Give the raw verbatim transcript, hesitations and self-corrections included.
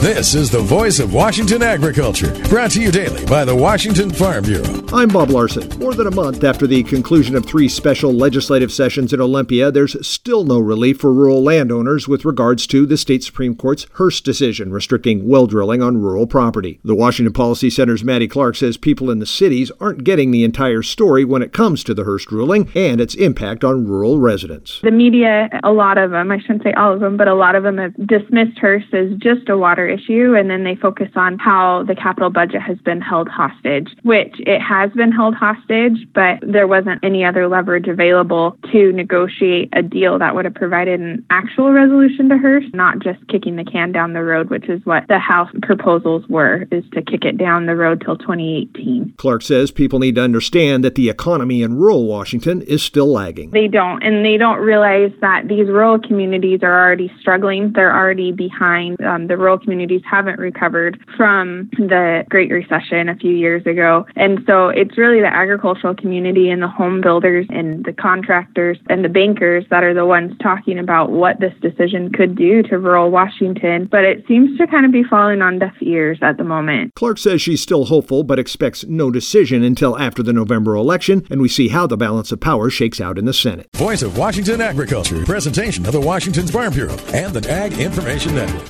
This is the Voice of Washington Agriculture, brought to you daily by the Washington Farm Bureau. I'm Bob Larson. More than a month after the conclusion of three special legislative sessions in Olympia, there's still no relief for rural landowners with regards to the state Supreme Court's Hearst decision restricting well drilling on rural property. The Washington Policy Center's Maddie Clark says people in the cities aren't getting the entire story when it comes to the Hearst ruling and its impact on rural residents. The media, a lot of them, I shouldn't say all of them, but a lot of them have dismissed Hearst as just a water issue, and then they focus on how the capital budget has been held hostage, which it has been held hostage, but there wasn't any other leverage available to negotiate a deal that would have provided an actual resolution to Hearst, not just kicking the can down the road, which is what the House proposals were, is to kick it down the road till twenty eighteen. Clark says people need to understand that the economy in rural Washington is still lagging. They don't, and they don't realize that these rural communities are already struggling. They're already behind. Um, the rural communities haven't recovered from the Great Recession a few years ago. And so it's really the agricultural community and the home builders and the contractors and the bankers that are the ones talking about what this decision could do to rural Washington. But it seems to kind of be falling on deaf ears at the moment. Clark says she's still hopeful, but expects no decision until after the November election, and we see how the balance of power shakes out in the Senate. Voice of Washington Agriculture, presentation of the Washington Farm Bureau and the Ag Information Network.